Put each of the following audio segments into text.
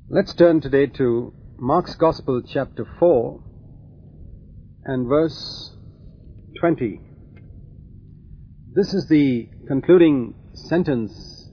Let's turn today to Mark's Gospel, chapter 4, and verse 20. This is the concluding sentence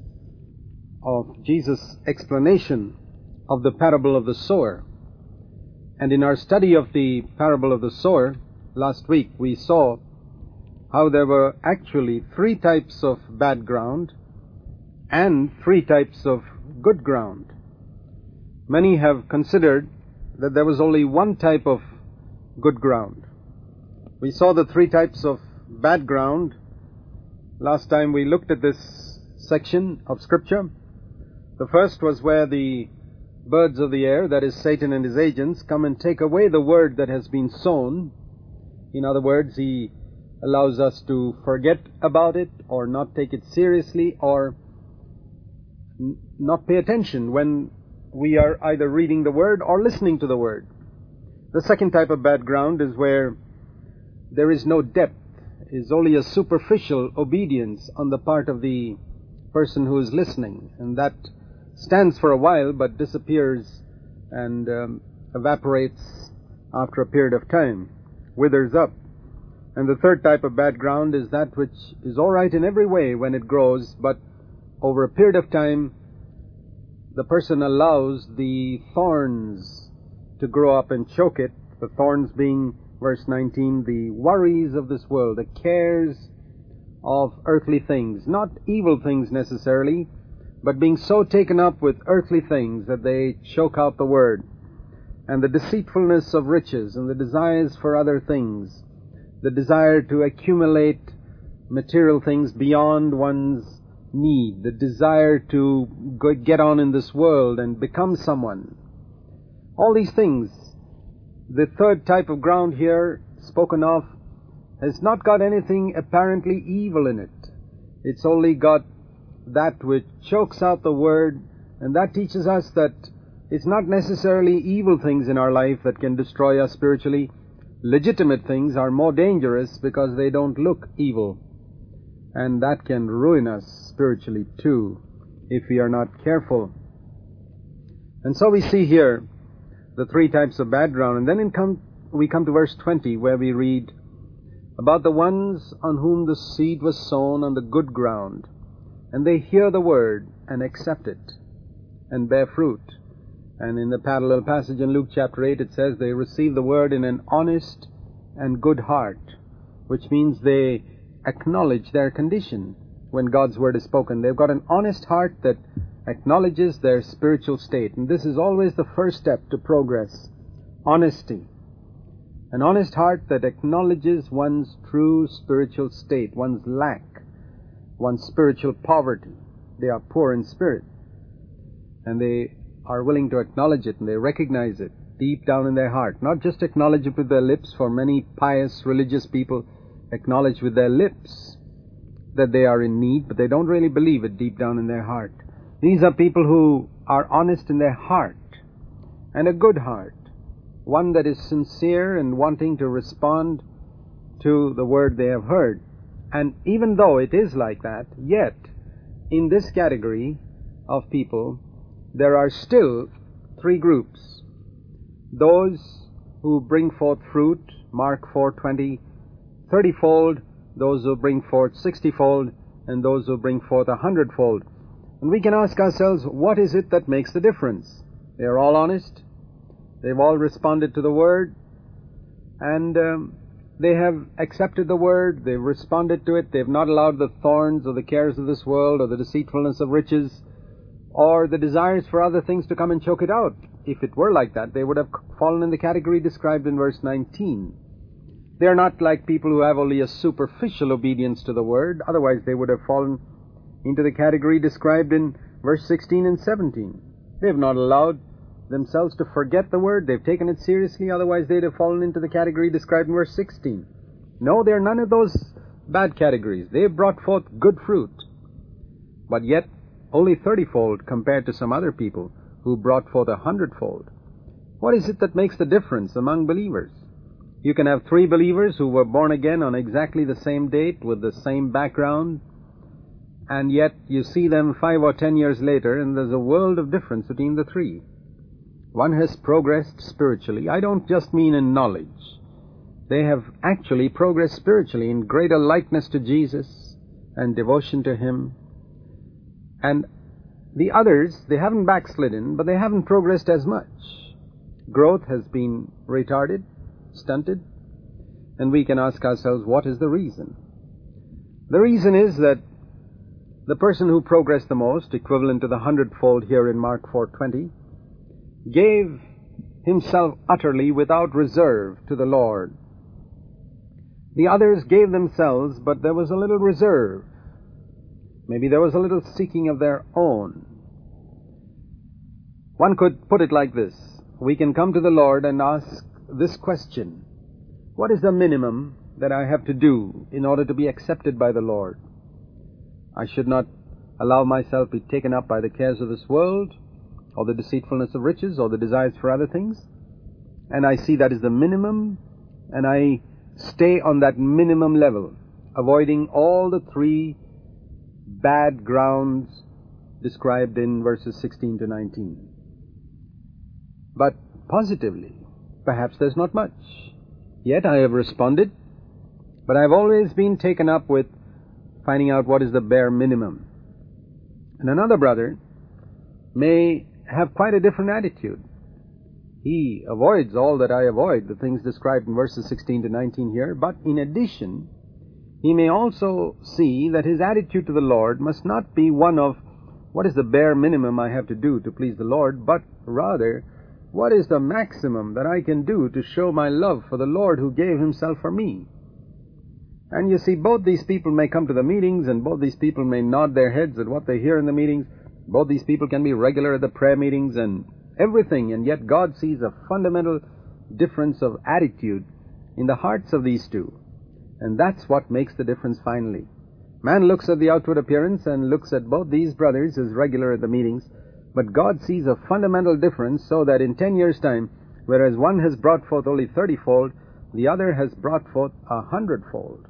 of Jesus' explanation of the parable of the sower. And in our study of the parable of the sower last week, we saw how there were actually three types of bad ground and three types of good ground. Many have considered that there was only one type of good ground. We saw the three types of bad ground last time we looked at this section of Scripture. The first was where the birds of the air, that is Satan and his agents, come and take away the word that has been sown. In other words, he allows us to forget about it or not take it seriously or not pay attention when we are either reading the Word or listening to the Word. The second type of bad ground is where there is no depth, is only a superficial obedience on the part of the person who is listening, and that stands for a while but disappears and evaporates after a period of time, withers up. And the third type of bad ground is that which is all right in every way when it grows, but over a period of time the person allows the thorns to grow up and choke it, the thorns being, verse 19, the worries of this world, the cares of earthly things, not evil things necessarily, but being so taken up with earthly things that they choke out the word, and the deceitfulness of riches and the desires for other things, the desire to accumulate material things beyond one's need, the desire to get on in this world and become someone. All these things, the third type of ground here spoken of, has not got anything apparently evil in it. It's only got that which chokes out the word, and that teaches us that it's not necessarily evil things in our life that can destroy us spiritually. Legitimate things are more dangerous because they don't look evil, and that can ruin us spiritually too if we are not careful. And so we see here the three types of bad ground, and then we come to verse 20, where we read about the ones on whom the seed was sown on the good ground, and they hear the word and accept it and bear fruit. And in the parallel passage in Luke chapter 8, it says they receive the word in an honest and good heart, which means they acknowledge their condition when God's word is spoken. They've got an honest heart that acknowledges their spiritual state, and this is always the first step to progress. Honesty. An honest heart that acknowledges one's true spiritual state, one's lack, one's spiritual poverty. They are poor in spirit, and they are willing to acknowledge it, and they recognize it deep down in their heart. Not just acknowledge it with their lips, for many pious religious people acknowledge with their lips that they are in need, but they don't really believe it deep down in their heart. These are people who are honest in their heart, and a good heart, one that is sincere and wanting to respond to the word they have heard. And even though it is like that, yet in this category of people there are still three groups. Those who bring forth fruit, Mark 4:20, 30-fold, those who bring forth 60-fold, and those who bring forth 100-fold. And we can ask ourselves, what is it that makes the difference? They are all honest. They've all responded to the word, and they have accepted the word. They've responded to it. They've not allowed the thorns or the cares of this world or the deceitfulness of riches or the desires for other things to come and choke it out. If it were like that, they would have fallen in the category described in verse 19. They are not like people who have only a superficial obedience to the word. Otherwise, they would have fallen into the category described in verse 16 and 17. They have not allowed themselves to forget the word. They've taken it seriously. Otherwise, they'd have fallen into the category described in verse 16. No, they are none of those bad categories. They have brought forth good fruit, but yet only 30-fold compared to some other people who brought forth 100-fold. What is it that makes the difference among believers? You can have three believers who were born again on exactly the same date with the same background, and yet you see them 5 or 10 years later, and there's a world of difference between the three. one has progressed spiritually, I don't just mean in knowledge. They have actually progressed spiritually in greater likeness to Jesus and devotion to Him. And the others, they haven't backslidden, but they haven't progressed as much. Growth has been retarded, stunted, and we can ask ourselves, what is the reason? The reason is that the person who progressed the most, equivalent to the 100-fold here in Mark 4:20, gave himself utterly without reserve to the Lord. The others gave themselves, but there was a little reserve. Maybe there was a little seeking of their own. One could put it like this. We can come to the Lord and ask this question: what is the minimum that I have to do in order to be accepted by the Lord? I should not allow myself to be taken up by the cares of this world, or the deceitfulness of riches, or the desires for other things. And I see that is the minimum, and I stay on that minimum level, avoiding all the three bad grounds described in verses 16 to 19. But positively, perhaps there's not much. Yet I have responded, but I've always been taken up with finding out what is the bare minimum. And another brother may have quite a different attitude. He avoids all that I avoid, the things described in verses 16 to 19 here, but in addition, he may also see that his attitude to the Lord must not be one of what is the bare minimum I have to do to please the Lord, but rather, what is the maximum that I can do to show my love for the Lord who gave Himself for me? And you see, both these people may come to the meetings, and both these people may nod their heads at what they hear in the meetings. Both these people can be regular at the prayer meetings and everything, and yet God sees a fundamental difference of attitude in the hearts of these two. And that's what makes the difference finally. Man looks at the outward appearance and looks at both these brothers as regular at the meetings, but God sees a fundamental difference, so that in 10 years' time, whereas one has brought forth only 30-fold, the other has brought forth 100-fold.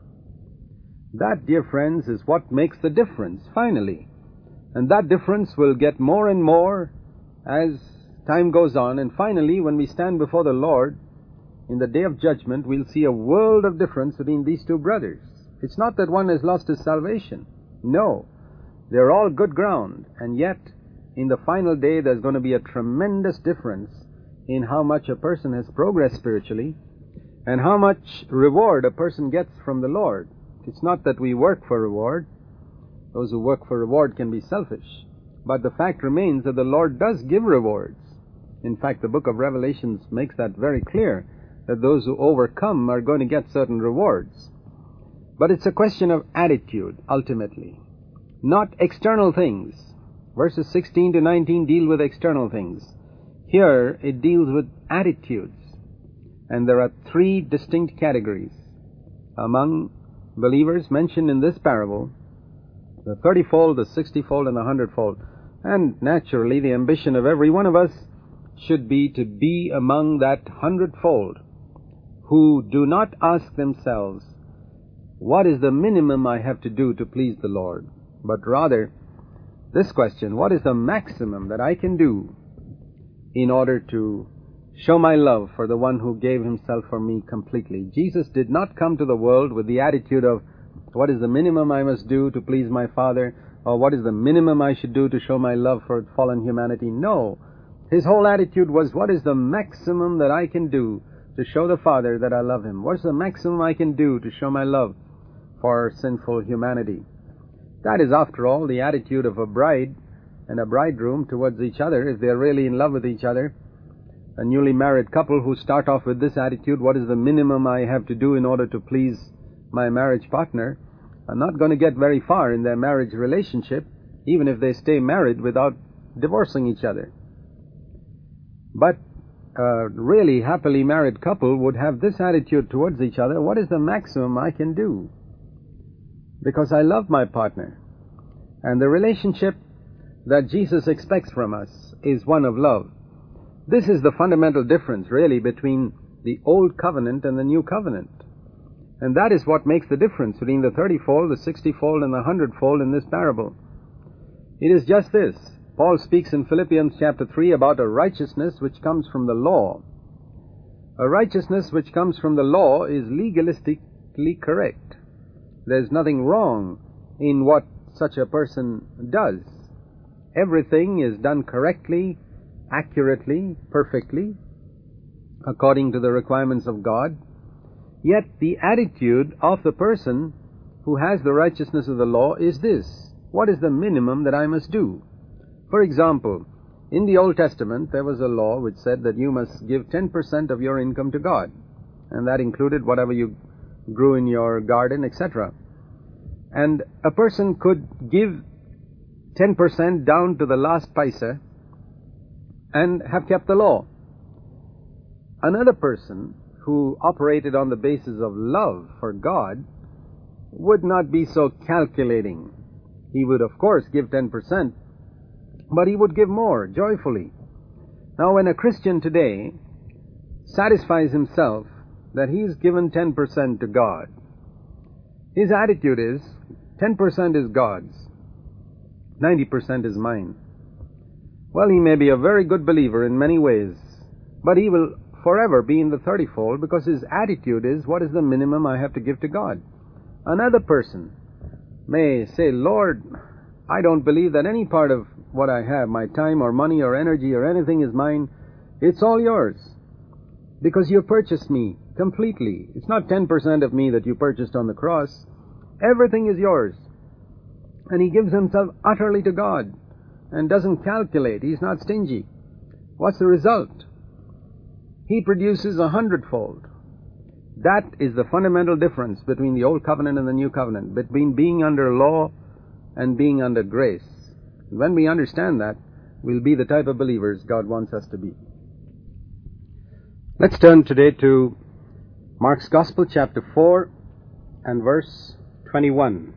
That, dear friends, is what makes the difference, finally. And that difference will get more and more as time goes on, and finally, when we stand before the Lord, in the day of judgment, we'll see a world of difference between these two brothers. It's not that one has lost his salvation. No. They're all good ground, and yet, in the final day, there's going to be a tremendous difference in how much a person has progressed spiritually and how much reward a person gets from the Lord. It's not that we work for reward. Those who work for reward can be selfish. But the fact remains that the Lord does give rewards. In fact, the book of Revelations makes that very clear, that those who overcome are going to get certain rewards. But it's a question of attitude, ultimately, not external things. Verses 16 to 19 deal with external things. Here, it deals with attitudes. And there are three distinct categories among believers mentioned in this parable: the 30-fold, the 60-fold, and the 100-fold. And naturally, the ambition of every one of us should be to be among that 100-fold, who do not ask themselves, what is the minimum I have to do to please the Lord? But rather, this question, what is the maximum that I can do in order to show my love for the one who gave Himself for me completely? Jesus did not come to the world with the attitude of, what is the minimum I must do to please my Father, or what is the minimum I should do to show my love for fallen humanity? No. His whole attitude was, what is the maximum that I can do to show the Father that I love Him? What is the maximum I can do to show my love for sinful humanity? That is, after all, the attitude of a bride and a bridegroom towards each other, if they're really in love with each other. A newly married couple who start off with this attitude, what is the minimum I have to do in order to please my marriage partner, are not going to get very far in their marriage relationship, even if they stay married without divorcing each other. But a really happily married couple would have this attitude towards each other: what is the maximum I can do? Because I love my partner. And the relationship that Jesus expects from us is one of love. This is the fundamental difference, really, between the Old Covenant and the New Covenant. And that is what makes the difference between the 30-fold, the 60-fold, and the 100-fold in this parable. It is just this. Paul speaks in Philippians chapter 3 about a righteousness which comes from the law. A righteousness which comes from the law is legalistically correct. There's nothing wrong in what such a person does. Everything is done correctly, accurately, perfectly, according to the requirements of God. Yet the attitude of the person who has the righteousness of the law is this: what is the minimum that I must do? For example, in the Old Testament there was a law which said that you must give 10% of your income to God, and that included whatever you grew in your garden, etc. And a person could give 10% down to the last paisa and have kept the law. Another person who operated on the basis of love for God would not be so calculating. He would, of course, give 10%, but he would give more joyfully. Now, when a Christian today satisfies himself that he's given 10% to God, his attitude is, 10% is God's, 90% is mine. Well, he may be a very good believer in many ways, but he will forever be in the 30-fold because his attitude is, what is the minimum I have to give to God? Another person may say, Lord, I don't believe that any part of what I have, my time or money or energy or anything is mine. It's all yours, because you purchased me completely. It's not 10% of me that you purchased on the cross. Everything is yours. And he gives himself utterly to God and doesn't calculate. He's not stingy. What's the result? He produces 100-fold. That is the fundamental difference between the Old Covenant and the New Covenant, between being under law and being under grace. And when we understand that, we'll be the type of believers God wants us to be. Let's turn today to Mark's Gospel, chapter 4 and verse 21.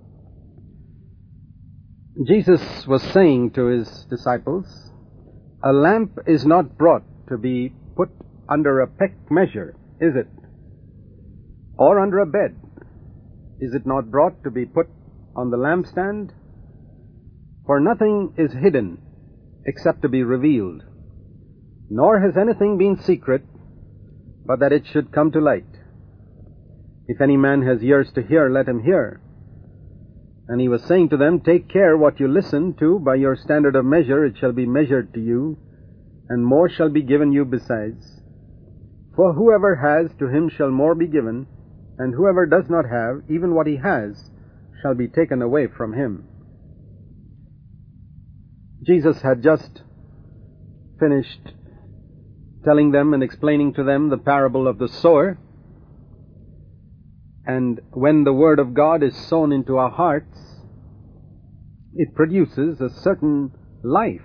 Jesus was saying to his disciples, a lamp is not brought to be put under a peck measure, is it? Or under a bed? Is it not brought to be put on the lampstand? For nothing is hidden except to be revealed, nor has anything been secret but that it should come to light. If any man has ears to hear, let him hear. And he was saying to them, take care what you listen to. By your standard of measure it shall be measured to you, and more shall be given you besides. For whoever has, to him shall more be given, and whoever does not have, even what he has, shall be taken away from him. Jesus had just finished telling them and explaining to them the parable of the sower. And when the Word of God is sown into our hearts, it produces a certain life.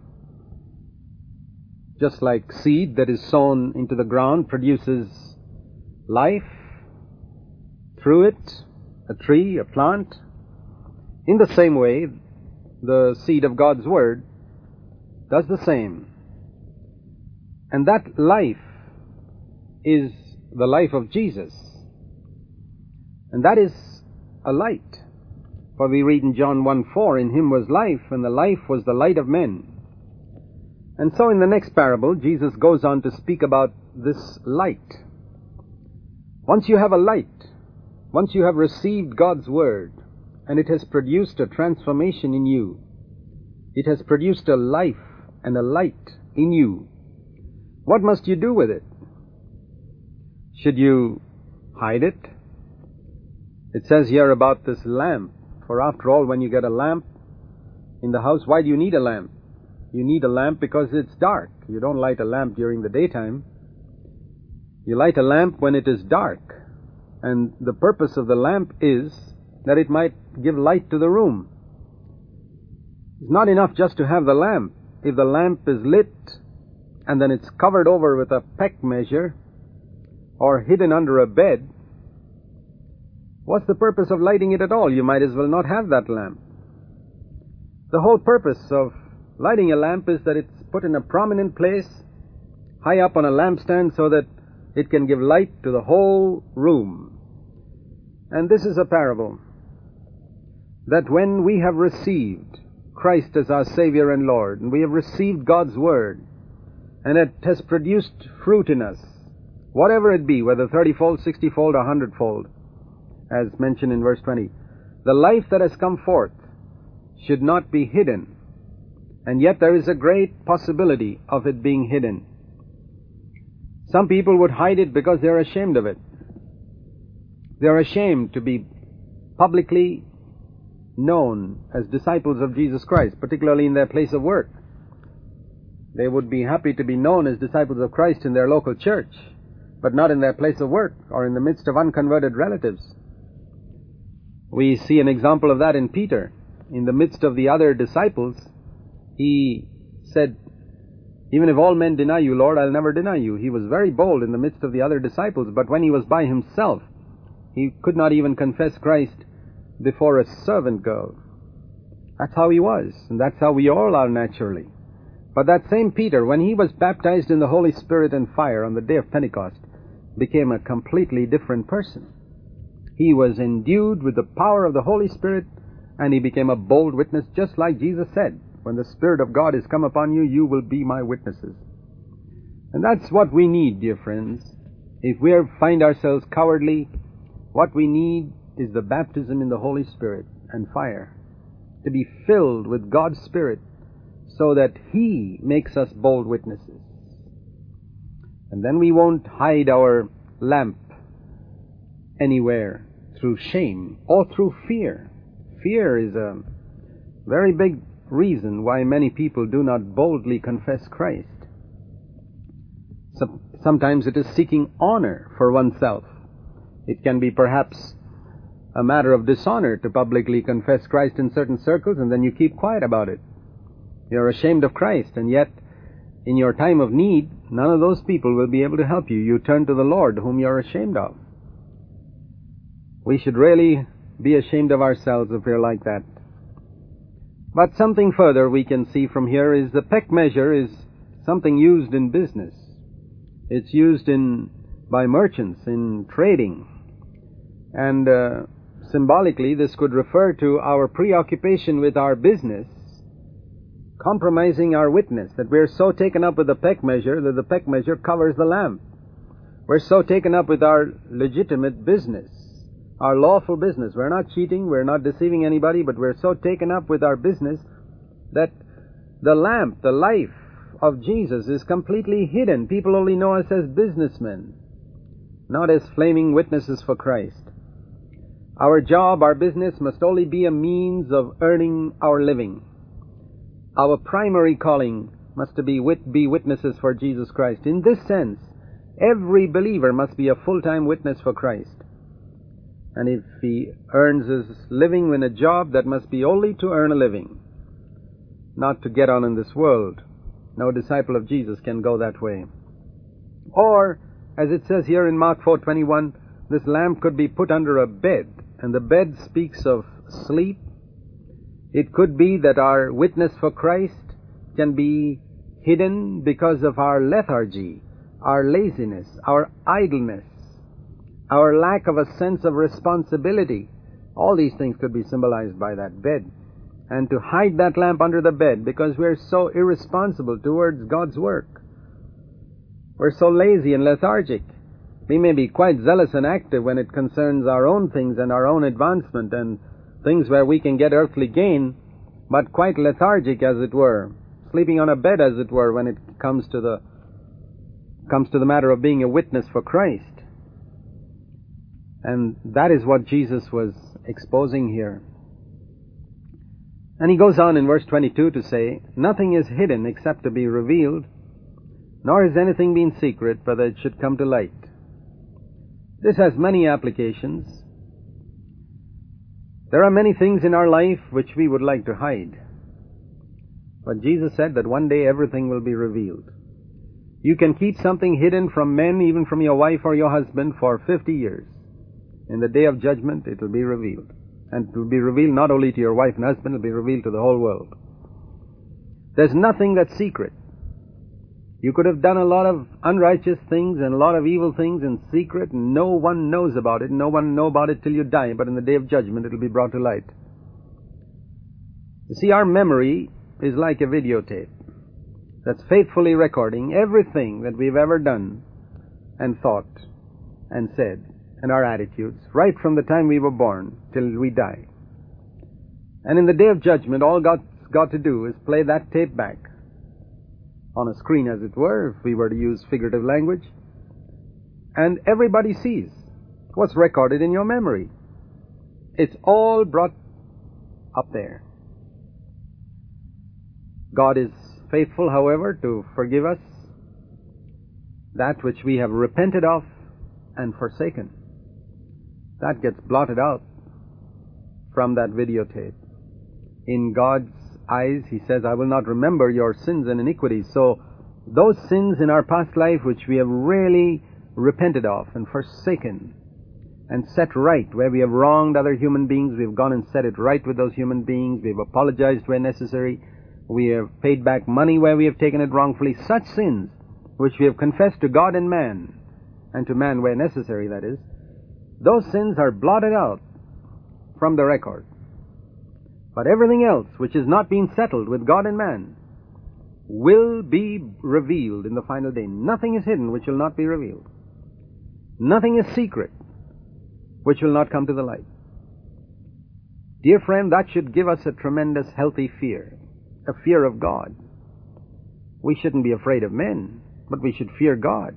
Just like seed that is sown into the ground produces life, through it, a tree, a plant. In the same way, the seed of God's Word does the same. And that life is the life of Jesus. And that is a light. For we read in John 1:4, in him was life, and the life was the light of men. And so in the next parable, Jesus goes on to speak about this light. Once you have a light, once you have received God's Word, and it has produced a transformation in you, it has produced a life and a light in you, what must you do with it? Should you hide it? It says here about this lamp. For after all, when you get a lamp in the house, why do you need a lamp? You need a lamp because it's dark. You don't light a lamp during the daytime. You light a lamp when it is dark. And the purpose of the lamp is that it might give light to the room. It's not enough just to have the lamp. If the lamp is lit and then it's covered over with a peck measure or hidden under a bed, what's the purpose of lighting it at all? You might as well not have that lamp. The whole purpose of lighting a lamp is that it's put in a prominent place, high up on a lampstand, so that it can give light to the whole room. And this is a parable, that when we have received Christ as our Savior and Lord, and we have received God's Word, and it has produced fruit in us, whatever it be, whether 30-fold, 60-fold, or 100-fold, as mentioned in verse 20. The life that has come forth should not be hidden, and yet there is a great possibility of it being hidden. Some people would hide it because they're ashamed of it. They're ashamed to be publicly known as disciples of Jesus Christ, particularly in their place of work. They would be happy to be known as disciples of Christ in their local church, but not in their place of work or in the midst of unconverted relatives. We see an example of that in Peter. In the midst of the other disciples, he said, "Even if all men deny you, Lord, I'll never deny you." He was very bold in the midst of the other disciples, but when he was by himself, he could not even confess Christ before a servant girl. That's how he was, and that's how we all are naturally. But that same Peter, when he was baptized in the Holy Spirit and fire on the day of Pentecost, became a completely different person. He was endued with the power of the Holy Spirit, and he became a bold witness, just like Jesus said, "When the Spirit of God is come upon you, you will be my witnesses." And that's what we need, dear friends. If we find ourselves cowardly, what we need is the baptism in the Holy Spirit and fire, to be filled with God's Spirit so that He makes us bold witnesses. And then we won't hide our lamp anywhere through shame or through fear. Fear is a very big reason why many people do not boldly confess Christ. Sometimes it is seeking honor for oneself. It can be perhaps a matter of dishonor to publicly confess Christ in certain circles, and then you keep quiet about it. You're ashamed of Christ, and yet in your time of need, none of those people will be able to help you. You turn to the Lord, whom you're ashamed of. We should really be ashamed of ourselves if we're like that. But something further we can see from here is the peck measure is something used in business. It's used by merchants in trading. And symbolically, this could refer to our preoccupation with our business, compromising our witness, that we're so taken up with the peck measure that the peck measure covers the lamp. We're so taken up with our legitimate business, our lawful business. We're not cheating, we're not deceiving anybody, but we're so taken up with our business that the lamp, the life of Jesus, is completely hidden. People only know us as businessmen, not as flaming witnesses for Christ. Our job, our business, must only be a means of earning our living. Our primary calling must be witnesses for Jesus Christ. In this sense, every believer must be a full-time witness for Christ. And if he earns his living in a job, that must be only to earn a living, not to get on in this world. No disciple of Jesus can go that way. Or, as it says here in Mark 4:21, this lamp could be put under a bed, and the bed speaks of sleep. It could be that our witness for Christ can be hidden because of our lethargy, our laziness, our idleness, our lack of a sense of responsibility. All these things could be symbolized by that bed. And to hide that lamp under the bed because we're so irresponsible towards God's work. We're so lazy and lethargic. We may be quite zealous and active when it concerns our own things and our own advancement and things where we can get earthly gain, but quite lethargic, as it were, sleeping on a bed, as it were, when it comes to the matter of being a witness for Christ. And that is what Jesus was exposing here. And he goes on in verse 22 to say, "Nothing is hidden except to be revealed, nor has anything been secret, but that it should come to light." This has many applications. There are many things in our life which we would like to hide. But Jesus said that one day everything will be revealed. You can keep something hidden from men, even from your wife or your husband, for 50 years. In the day of judgment, it will be revealed. And it will be revealed not only to your wife and husband, it will be revealed to the whole world. There's nothing that's secret. You could have done a lot of unrighteous things and a lot of evil things in secret, and no one knows about it. No one know about it till you die, but in the day of judgment it will be brought to light. You see, our memory is like a videotape that's faithfully recording everything that we've ever done and thought and said and our attitudes right from the time we were born till we die. And in the day of judgment, all God's got to do is play that tape back on a screen, as it were, if we were to use figurative language, and everybody sees what's recorded in your memory. It's all brought up there. God is faithful, however, to forgive us that which we have repented of and forsaken. That gets blotted out from that videotape. In God's eyes, He says, I will not remember your sins and iniquities. So those sins in our past life which we have really repented of and forsaken and set right, where we have wronged other human beings, we've gone and set it right with those human beings, we've apologized where necessary, we have paid back money where we have taken it wrongfully. Such sins which we have confessed to God and man, and to man where necessary, that is, those sins are blotted out from the record. But everything else which is not being settled with God and man will be revealed in the final day. Nothing is hidden which will not be revealed. Nothing is secret which will not come to the light. Dear friend, that should give us a tremendous healthy fear, a fear of God. We shouldn't be afraid of men, but we should fear God.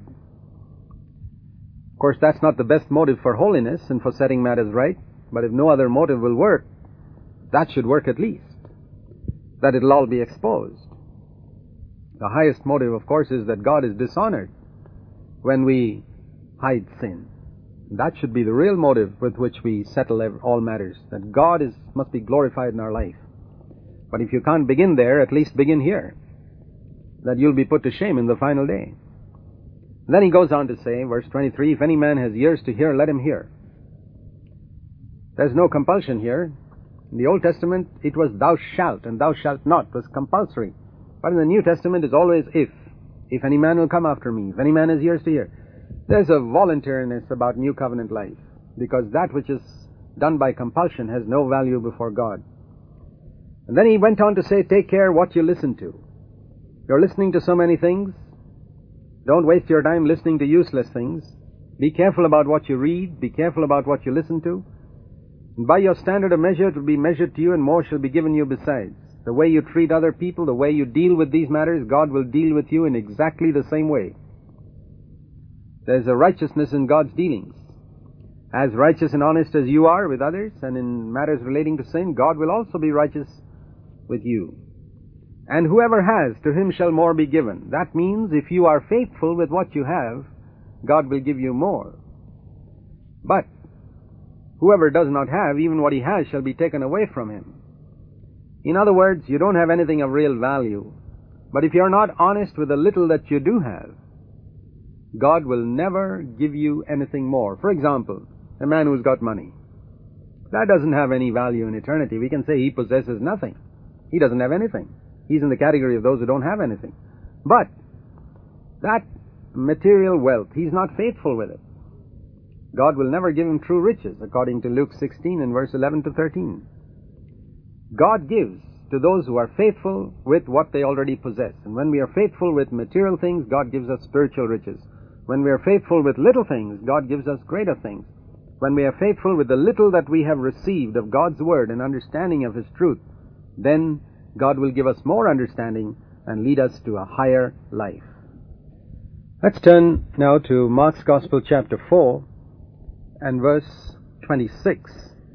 Of course, that's not the best motive for holiness and for setting matters right, but if no other motive will work, that should work at least, that it'll all be exposed. The highest motive, of course, is that God is dishonored when we hide sin. That should be the real motive with which we settle all matters, that God must be glorified in our life. But if you can't begin there, at least begin here, that you'll be put to shame in the final day. And then he goes on to say, verse 23, if any man has ears to hear, let him hear. There's no compulsion here. In the Old Testament, it was thou shalt and thou shalt not. It was compulsory. But in the New Testament, it's always if. If any man will come after me, if any man has ears to hear. There's a voluntariness about New Covenant life, because that which is done by compulsion has no value before God. And then he went on to say, take care what you listen to. You're listening to so many things. Don't waste your time listening to useless things. Be careful about what you read. Be careful about what you listen to. And by your standard of measure, it will be measured to you, and more shall be given you besides. The way you treat other people, the way you deal with these matters, God will deal with you in exactly the same way. There's a righteousness in God's dealings. As righteous and honest as you are with others, and in matters relating to sin, God will also be righteous with you. And whoever has, to him shall more be given. That means if you are faithful with what you have, God will give you more. But whoever does not have, even what he has shall be taken away from him. In other words, you don't have anything of real value. But if you're not honest with the little that you do have, God will never give you anything more. For example, a man who's got money. That doesn't have any value in eternity. We can say he possesses nothing. He doesn't have anything. He's in the category of those who don't have anything. But that material wealth, he's not faithful with it. God will never give him true riches, according to Luke 16 and verse 11 to 13. God gives to those who are faithful with what they already possess. And when we are faithful with material things, God gives us spiritual riches. When we are faithful with little things, God gives us greater things. When we are faithful with the little that we have received of God's Word and understanding of His truth, then God will give us more understanding and lead us to a higher life. Let's turn now to Mark's Gospel chapter 4 and verse 26.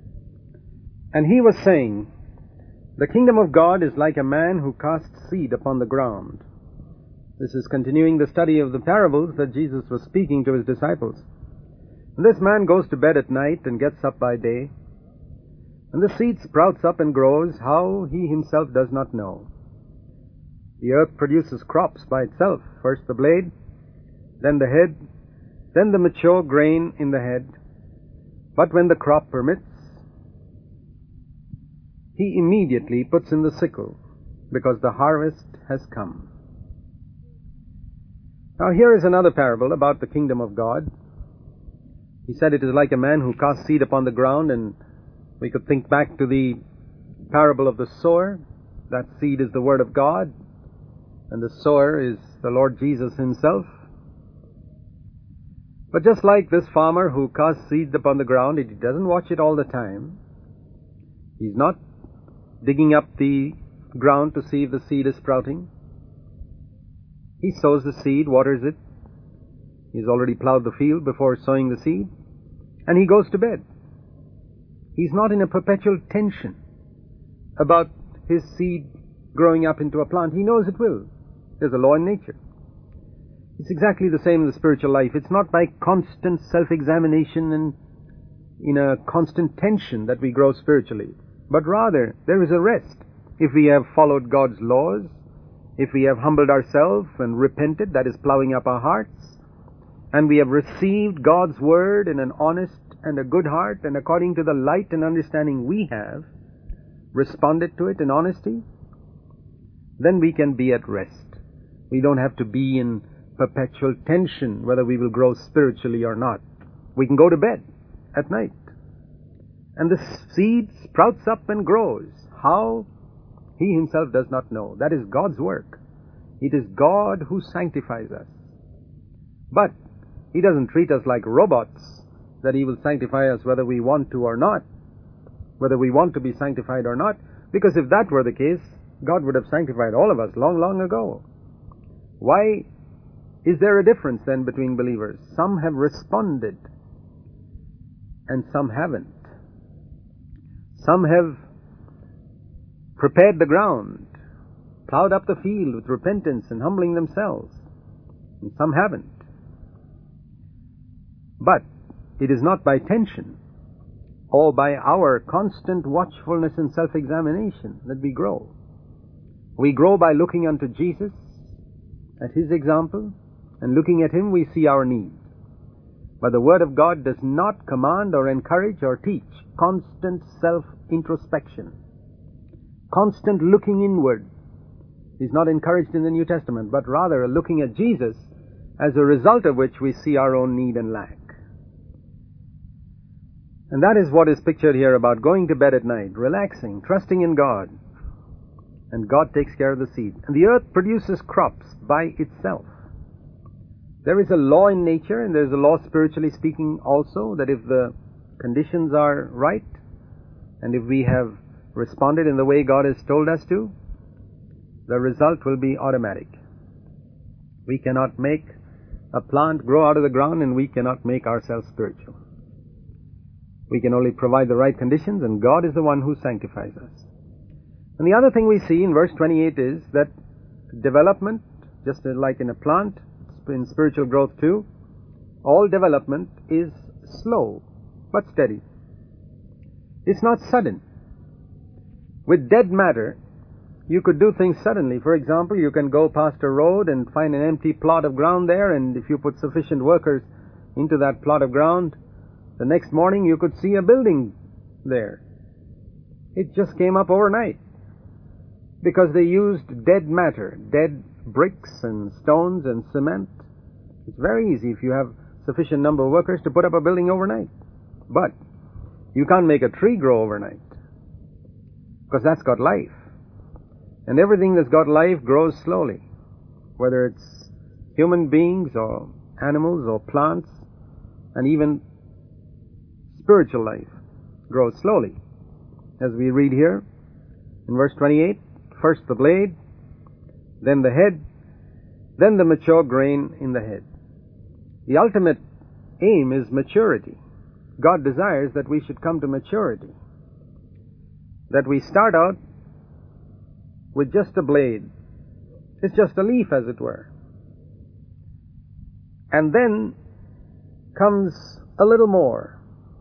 And he was saying, the kingdom of God is like a man who casts seed upon the ground. This is continuing the study of the parables that Jesus was speaking to His disciples. And this man goes to bed at night and gets up by day. And the seed sprouts up and grows, how he himself does not know. The earth produces crops by itself, first the blade, then the head, then the mature grain in the head. But when the crop permits, he immediately puts in the sickle, because the harvest has come. Now here is another parable about the kingdom of God. He said it is like a man who casts seed upon the ground, and we could think back to the parable of the sower. That seed is the Word of God, and the sower is the Lord Jesus himself. But just like this farmer who casts seeds upon the ground, he doesn't watch it all the time. He's not digging up the ground to see if the seed is sprouting. He sows the seed, waters it. He's already plowed the field before sowing the seed, and he goes to bed. He's not in a perpetual tension about his seed growing up into a plant. He knows it will. There's a law in nature. It's exactly the same in the spiritual life. It's not by constant self-examination and in a constant tension that we grow spiritually, but rather there is a rest. If we have followed God's laws, if we have humbled ourselves and repented, that is plowing up our hearts, and we have received God's word in an honest and a good heart, and according to the light and understanding we have, responded to it in honesty, then we can be at rest. We don't have to be in perpetual tension whether we will grow spiritually or not. We can go to bed at night, and the seed sprouts up and grows. How? He himself does not know. That is God's work. It is God who sanctifies us. But he doesn't treat us like robots, that he will sanctify us whether we want to or not, whether we want to be sanctified or not, because if that were the case, God would have sanctified all of us long, long ago. Why is there a difference then between believers? Some have responded and some haven't. Some have prepared the ground, plowed up the field with repentance and humbling themselves, and some haven't. But it is not by tension or by our constant watchfulness and self-examination that we grow. We grow by looking unto Jesus, at his example, and looking at him we see our need. But the Word of God does not command or encourage or teach constant self-introspection. Constant looking inward is not encouraged in the New Testament, but rather looking at Jesus, as a result of which we see our own need and lack. And that is what is pictured here about going to bed at night, relaxing, trusting in God, and God takes care of the seed. And the earth produces crops by itself. There is a law in nature, and there is a law spiritually speaking also, that if the conditions are right, and if we have responded in the way God has told us to, the result will be automatic. We cannot make a plant grow out of the ground, and we cannot make ourselves spiritual. We can only provide the right conditions, and God is the one who sanctifies us. And the other thing we see in verse 28 is that development, just like in a plant, in spiritual growth too, all development is slow but steady. It's not sudden. With dead matter, you could do things suddenly. For example, you can go past a road and find an empty plot of ground there, and if you put sufficient workers into that plot of ground, the next morning you could see a building there. It just came up overnight, because they used dead matter, dead bricks and stones and cement. It's very easy if you have sufficient number of workers to put up a building overnight. But you can't make a tree grow overnight, because that's got life. And everything that's got life grows slowly, whether it's human beings or animals or plants, and even spiritual life grows slowly. As we read here in verse 28, first the blade, then the head, then the mature grain in the head. The ultimate aim is maturity. God desires that we should come to maturity, that we start out with just a blade. It's just a leaf, as it were. And then comes a little more.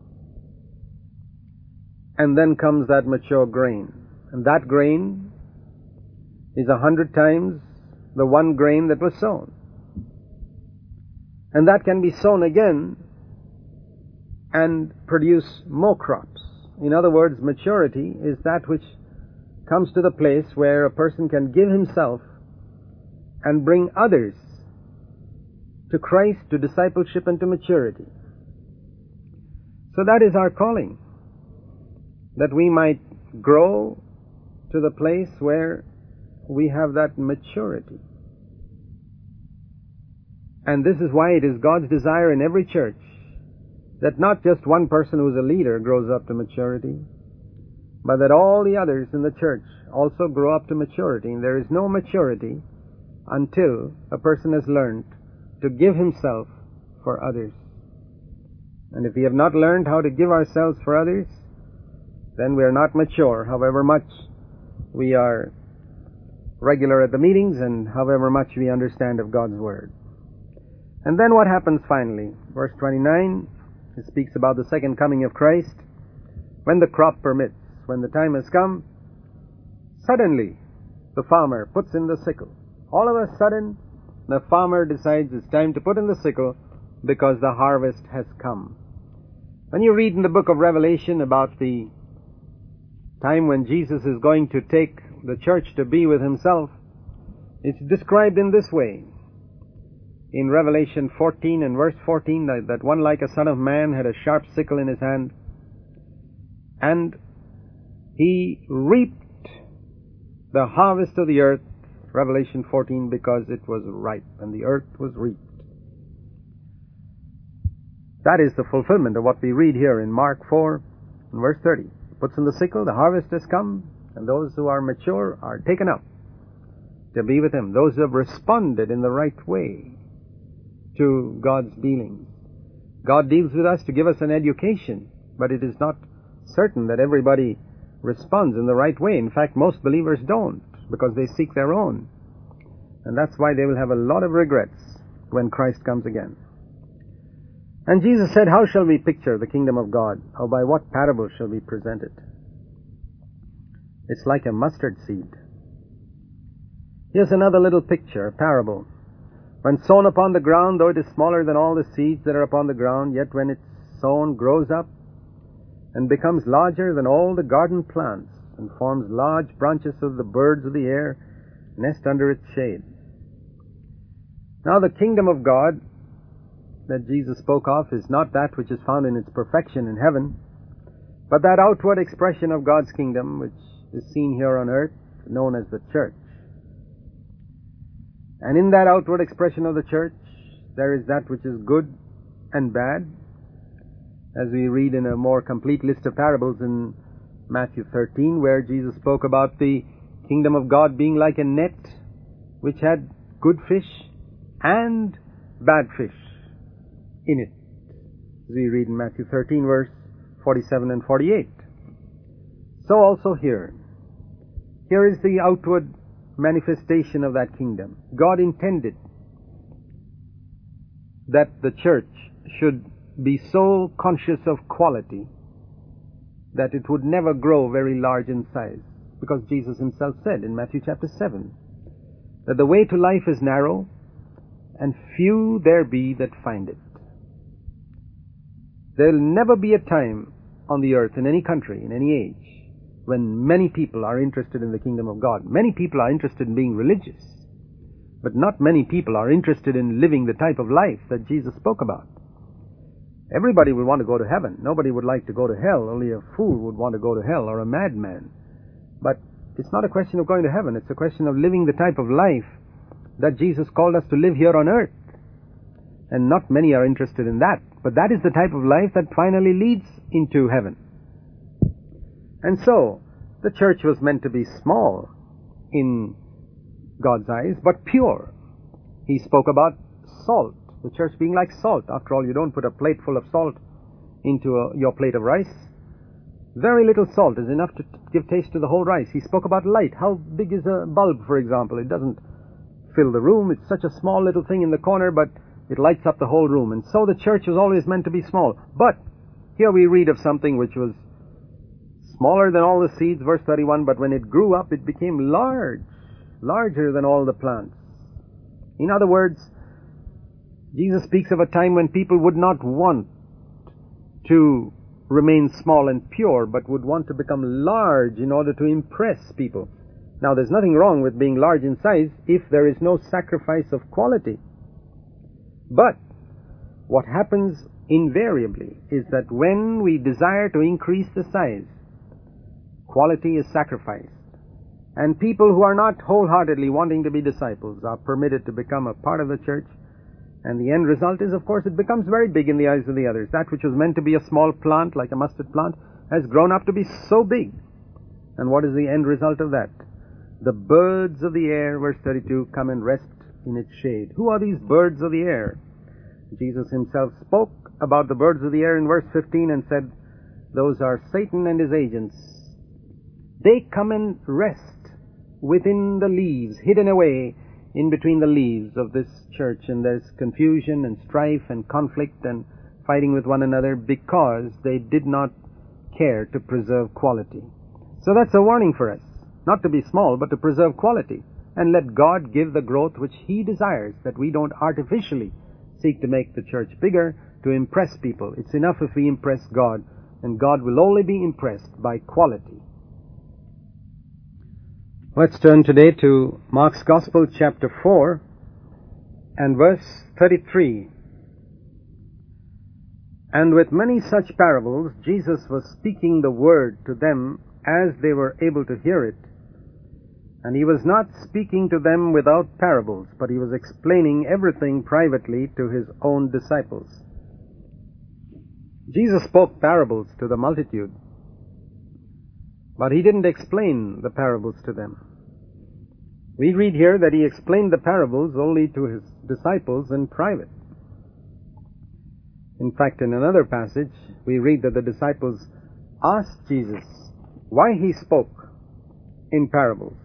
And then comes that mature grain. And that grain is 100 times the one grain that was sown. And that can be sown again and produce more crops. In other words, maturity is that which comes to the place where a person can give himself and bring others to Christ, to discipleship, and to maturity. So that is our calling, that we might grow to the place where we have that maturity. And this is why it is God's desire in every church that not just one person who is a leader grows up to maturity, but that all the others in the church also grow up to maturity. And there is no maturity until a person has learned to give himself for others. And if we have not learned how to give ourselves for others, then we are not mature, however much we are regular at the meetings and however much we understand of God's Word. And then what happens finally? Verse 29, it speaks about the second coming of Christ. When the crop permits, when the time has come, suddenly the farmer puts in the sickle. All of a sudden, the farmer decides it's time to put in the sickle because the harvest has come. When you read in the book of Revelation about the time when Jesus is going to take the church to be with himself, it's described in this way. In Revelation 14 and verse 14, that one like a son of man had a sharp sickle in his hand, and he reaped the harvest of the earth, Revelation 14, because it was ripe, and the earth was reaped. That is the fulfillment of what we read here in Mark 4 and verse 30. He puts in the sickle, the harvest has come, and those who are mature are taken up to be with him. Those who have responded in the right way to God's dealings. God deals with us to give us an education, but it is not certain that everybody responds in the right way. In fact, most believers don't, because they seek their own. And that's why they will have a lot of regrets when Christ comes again. And Jesus said, how shall we picture the kingdom of God? Or by what parable shall we present it? It's like a mustard seed. Here's another little picture, a parable. When sown upon the ground, though it is smaller than all the seeds that are upon the ground, yet when it's sown, grows up and becomes larger than all the garden plants, and forms large branches so the birds of the air nest under its shade. Now the kingdom of God that Jesus spoke of is not that which is found in its perfection in heaven, but that outward expression of God's kingdom which is seen here on earth, known as the church. And in that outward expression of the church, there is that which is good and bad, as we read in a more complete list of parables in Matthew 13, where Jesus spoke about the kingdom of God being like a net which had good fish and bad fish in it. As we read in Matthew 13, verse 47 and 48. So also here. Here is the outward manifestation of that kingdom. God intended that the church should be so conscious of quality that it would never grow very large in size, because Jesus himself said in Matthew chapter 7 that the way to life is narrow, and few there be that find it. There will never be a time on the earth, in any country, in any age, when many people are interested in the kingdom of God. Many people are interested in being religious, but not many people are interested in living the type of life that Jesus spoke about. Everybody would want to go to heaven. Nobody would like to go to hell. Only a fool would want to go to hell, or a madman. But it's not a question of going to heaven. It's a question of living the type of life that Jesus called us to live here on earth. And not many are interested in that. But that is the type of life that finally leads into heaven. And so, the church was meant to be small in God's eyes, but pure. He spoke about salt. The church being like salt. After all, you don't put a plate full of salt into your plate of rice. Very little salt is enough to give taste to the whole rice. He spoke about light. How big is a bulb, for example? It doesn't fill the room. It's such a small little thing in the corner, but it lights up the whole room. And so the church was always meant to be small. But here we read of something which was smaller than all the seeds, verse 31, but when it grew up, it became larger than all the plants. In other words, Jesus speaks of a time when people would not want to remain small and pure, but would want to become large in order to impress people. Now, there's nothing wrong with being large in size if there is no sacrifice of quality. But what happens invariably is that when we desire to increase the size, quality is sacrificed. And people who are not wholeheartedly wanting to be disciples are permitted to become a part of the church. And the end result is, of course, it becomes very big in the eyes of the others. That which was meant to be a small plant, like a mustard plant, has grown up to be so big. And what is the end result of that? The birds of the air, verse 32, come and rest in its shade. Who are these birds of the air? Jesus himself spoke about the birds of the air in verse 15 and said, those are Satan and his agents. They come and rest within the leaves, hidden away in between the leaves of this church, and there's confusion and strife and conflict and fighting with one another because they did not care to preserve quality. So that's a warning for us, not to be small, but to preserve quality, and let God give the growth which He desires, that we don't artificially seek to make the church bigger to impress people. It's enough if we impress God, and God will only be impressed by quality. Let's turn today to Mark's Gospel, chapter 4, and verse 33. And with many such parables, Jesus was speaking the word to them as they were able to hear it. And he was not speaking to them without parables, but he was explaining everything privately to his own disciples. Jesus spoke parables to the multitude, but he didn't explain the parables to them. We read here that he explained the parables only to his disciples in private. In fact, in another passage, we read that the disciples asked Jesus why he spoke in parables,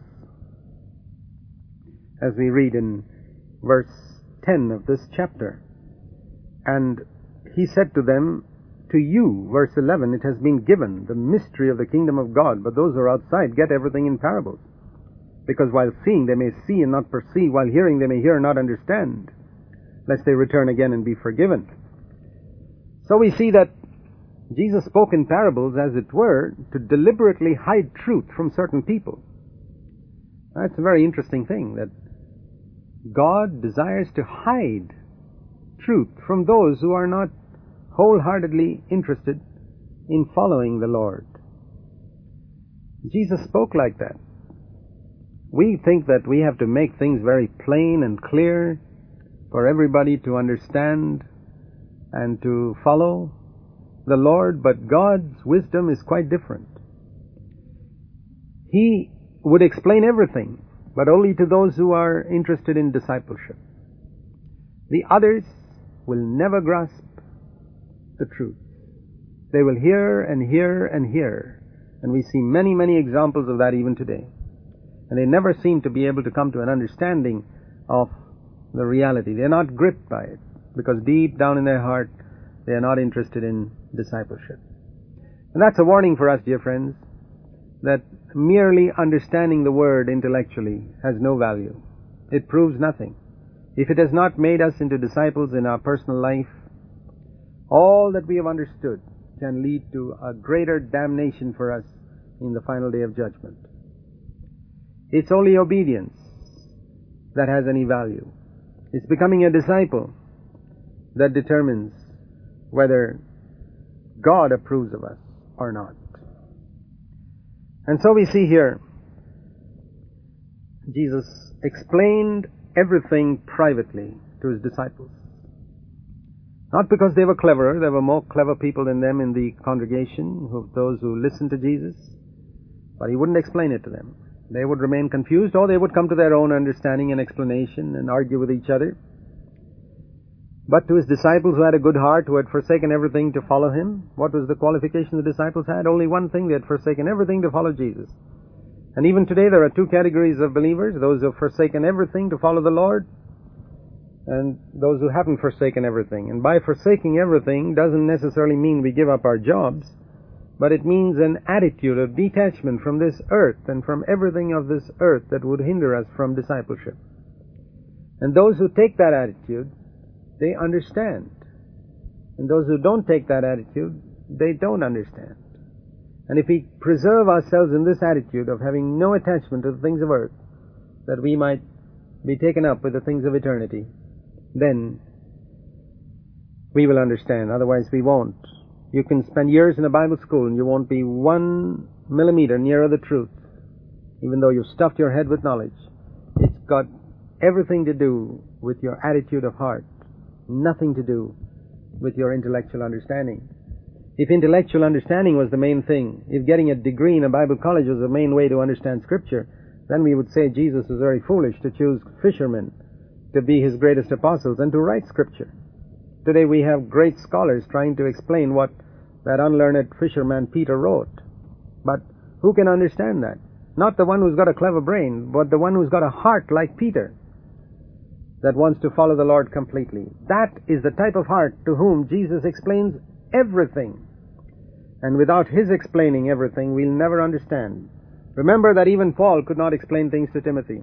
as we read in verse 10 of this chapter. And he said to them, to you, verse 11, it has been given the mystery of the kingdom of God, but those who are outside get everything in parables. Because while seeing they may see and not perceive, while hearing they may hear and not understand, lest they return again and be forgiven. So we see that Jesus spoke in parables, as it were, to deliberately hide truth from certain people. That's a very interesting thing, that God desires to hide truth from those who are not wholeheartedly interested in following the Lord. Jesus spoke like that. We think that we have to make things very plain and clear for everybody to understand and to follow the Lord, but God's wisdom is quite different. He would explain everything, but only to those who are interested in discipleship. The others will never grasp the truth. They will hear and hear and hear, and we see many, many examples of that even today. And they never seem to be able to come to an understanding of the reality. They're not gripped by it, because deep down in their heart, they are not interested in discipleship. And that's a warning for us, dear friends, that merely understanding the Word intellectually has no value. It proves nothing. If it has not made us into disciples in our personal life, all that we have understood can lead to a greater damnation for us in the final day of judgment. It's only obedience that has any value. It's becoming a disciple that determines whether God approves of us or not. And so we see here, Jesus explained everything privately to his disciples. Not because they were cleverer, there were more clever people than them in the congregation, those who listened to Jesus, but he wouldn't explain it to them. They would remain confused, or they would come to their own understanding and explanation and argue with each other. But to his disciples who had a good heart, who had forsaken everything to follow him, what was the qualification the disciples had? Only one thing: they had forsaken everything to follow Jesus. And even today there are two categories of believers: those who have forsaken everything to follow the Lord, and those who haven't forsaken everything. And by forsaking everything doesn't necessarily mean we give up our jobs, but it means an attitude of detachment from this earth and from everything of this earth that would hinder us from discipleship. And those who take that attitude, they understand. And those who don't take that attitude, they don't understand. And if we preserve ourselves in this attitude of having no attachment to the things of earth, that we might be taken up with the things of eternity, then we will understand. Otherwise we won't. You can spend years in a Bible school and you won't be 1 millimeter nearer the truth. even though you've stuffed your head with knowledge. It's got everything to do with your attitude of heart, nothing to do with your intellectual understanding. If intellectual understanding was the main thing, if getting a degree in a Bible college was the main way to understand Scripture, then we would say Jesus was very foolish to choose fishermen to be his greatest apostles and to write Scripture. Today we have great scholars trying to explain what that unlearned fisherman Peter wrote. But who can understand that? Not the one who's got a clever brain, but the one who's got a heart like Peter, that wants to follow the Lord completely. That is the type of heart to whom Jesus explains everything. And without his explaining everything, we'll never understand. Remember that even Paul could not explain things to Timothy.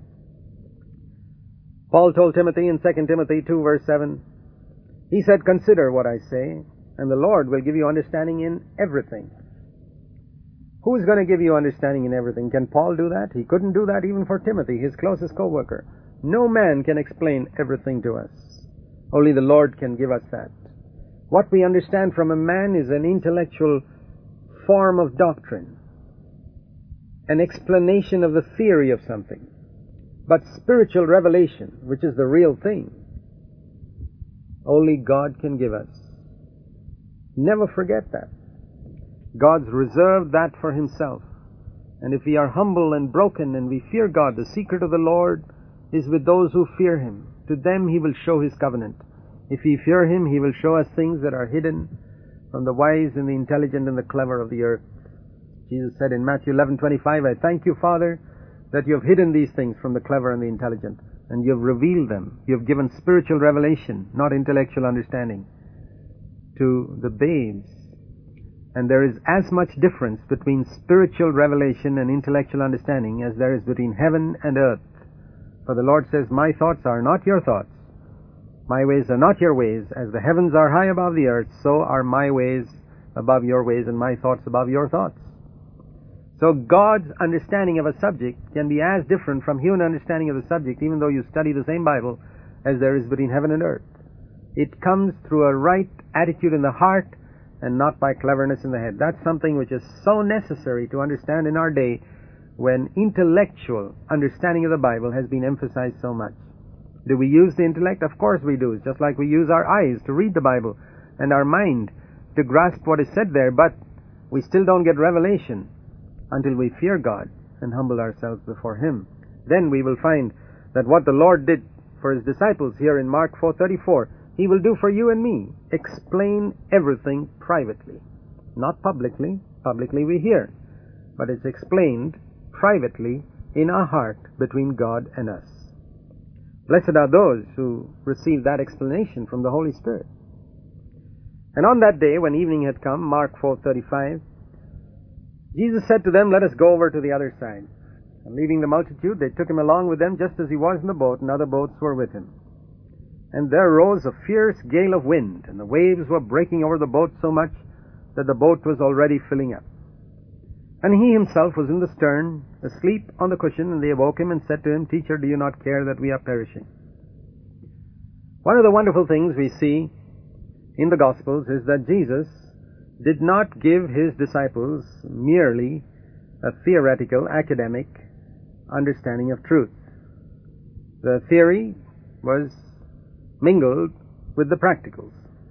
Paul told Timothy in 2 Timothy 2 verse 7, he said, "Consider what I say, and the Lord will give you understanding in everything." Who's going to give you understanding in everything? Can Paul do that? He couldn't do that even for Timothy, his closest co-worker. No man can explain everything to us. Only the Lord can give us that. What we understand from a man is an intellectual form of doctrine, an explanation of the theory of something. But spiritual revelation, which is the real thing, only God can give us. Never forget that. God's reserved that for himself. And if we are humble and broken and we fear God, the secret of the Lord is with those who fear him. To them he will show his covenant. If we fear him, he will show us things that are hidden from the wise and the intelligent and the clever of the earth. Jesus said in Matthew 11:25, "I thank you, Father, that you have hidden these things from the clever and the intelligent, and you have revealed them. You have given spiritual revelation, not intellectual understanding, to the babes." And there is as much difference between spiritual revelation and intellectual understanding as there is between heaven and earth. For the Lord says, "My thoughts are not your thoughts. My ways are not your ways. As the heavens are high above the earth, so are my ways above your ways and my thoughts above your thoughts." So God's understanding of a subject can be as different from human understanding of the subject, even though you study the same Bible, as there is between heaven and earth. It comes through a right attitude in the heart and not by cleverness in the head. That's something which is so necessary to understand in our day, when intellectual understanding of the Bible has been emphasized so much. Do we use the intellect? Of course we do. It's just like we use our eyes to read the Bible and our mind to grasp what is said there, but we still don't get revelation until we fear God and humble ourselves before him. Then we will find that what the Lord did for his disciples here in Mark 4:34, he will do for you and me. Explain everything privately. Not publicly. Publicly we hear. But it's explained privately in our heart between God and us. Blessed are those who receive that explanation from the Holy Spirit. And on that day, when evening had come, Mark 4:35, Jesus said to them, "Let us go over to the other side." And leaving the multitude, they took him along with them just as he was in the boat, and other boats were with him. And there arose a fierce gale of wind, and the waves were breaking over the boat so much that the boat was already filling up. And he himself was in the stern, asleep on the cushion, and they awoke him and said to him, "Teacher, do you not care that we are perishing?" One of the wonderful things we see in the Gospels is that Jesus did not give his disciples merely a theoretical, academic understanding of truth. The theory was mingled with the practicals.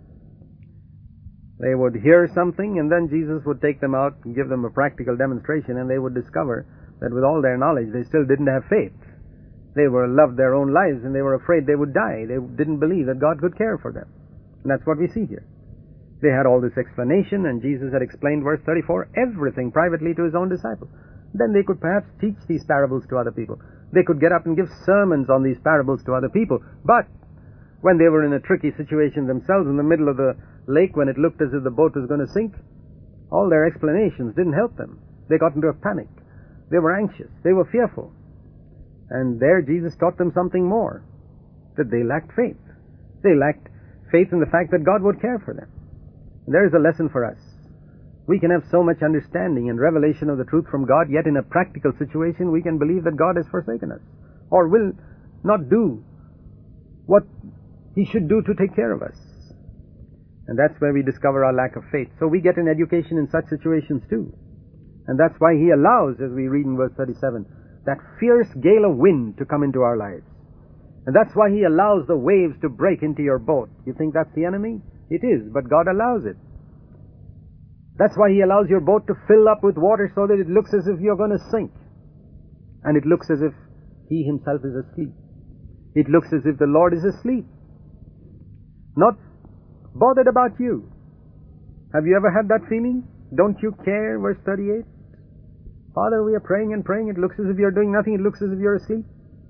They would hear something, and then Jesus would take them out and give them a practical demonstration, and they would discover that with all their knowledge, they still didn't have faith. They loved their own lives, and they were afraid they would die. They didn't believe that God could care for them. And that's what we see here. They had all this explanation, and Jesus had explained, verse 34, everything privately to his own disciples. Then they could perhaps teach these parables to other people. They could get up and give sermons on these parables to other people. But when they were in a tricky situation themselves in the middle of the lake, when it looked as if the boat was going to sink, all their explanations didn't help them. They got into a panic. They were anxious. They were fearful. And there Jesus taught them something more, that they lacked faith. They lacked faith in the fact that God would care for them. And there is a lesson for us. We can have so much understanding and revelation of the truth from God, yet in a practical situation we can believe that God has forsaken us, or will not do what he should do to take care of us. And that's where we discover our lack of faith. So we get an education in such situations too. And that's why he allows, as we read in verse 37, that fierce gale of wind to come into our lives. And that's why He allows the waves to break into your boat. You think that's the enemy? It is, but God allows it. That's why He allows your boat to fill up with water so that it looks as if you're going to sink. And it looks as if He Himself is asleep. It looks as if the Lord is asleep, not bothered about you. Have you ever had that feeling? Don't you care? Verse 38. Father, we are praying and praying. It looks as if you're doing nothing. It looks as if you're asleep.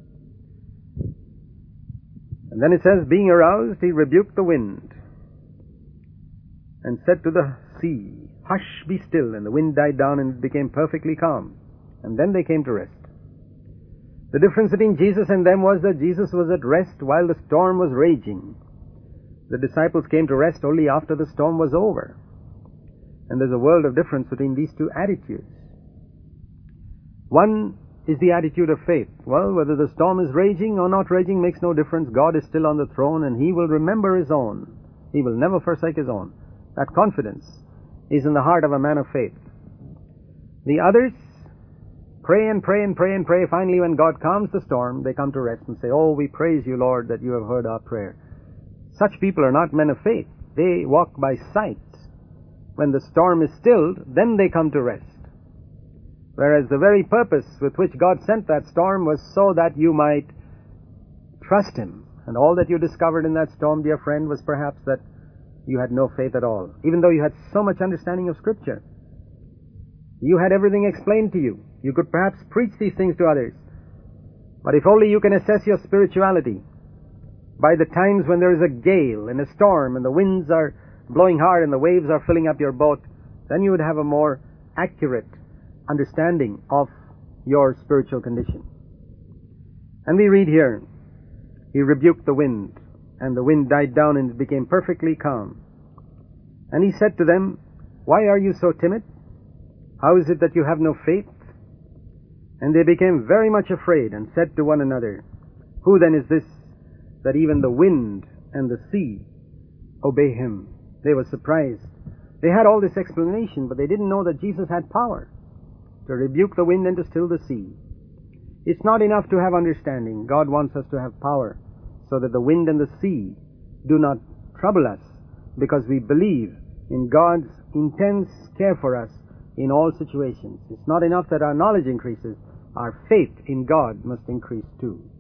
And then it says, being aroused, He rebuked the wind and said to the sea, hush, be still. And the wind died down and it became perfectly calm. And then they came to rest. The difference between Jesus and them was that Jesus was at rest while the storm was raging. The disciples came to rest only after the storm was over. And there's a world of difference between these two attitudes. One is the attitude of faith. Well, whether the storm is raging or not raging makes no difference. God is still on the throne and He will remember His own. He will never forsake His own. That confidence is in the heart of a man of faith. The others pray and pray and pray and pray. Finally, when God calms the storm, they come to rest and say, oh, we praise You, Lord, that You have heard our prayer. Such people are not men of faith. They walk by sight. When the storm is stilled, then they come to rest. Whereas the very purpose with which God sent that storm was so that you might trust Him. And all that you discovered in that storm, dear friend, was perhaps that you had no faith at all, even though you had so much understanding of Scripture. You had everything explained to you. You could perhaps preach these things to others. But if only you can assess your spirituality by the times when there is a gale and a storm and the winds are blowing hard and the waves are filling up your boat, then you would have a more accurate understanding of your spiritual condition. And we read here, He rebuked the wind, and the wind died down and it became perfectly calm. And He said to them, why are you so timid? How is it that you have no faith? And they became very much afraid and said to one another, who then is this that even the wind and the sea obey Him? They were surprised. They had all this explanation, but they didn't know that Jesus had power to rebuke the wind and to still the sea. It's not enough to have understanding. God wants us to have power so that the wind and the sea do not trouble us, because we believe in God's intense care for us in all situations. It's not enough that our knowledge increases. Our faith in God must increase too.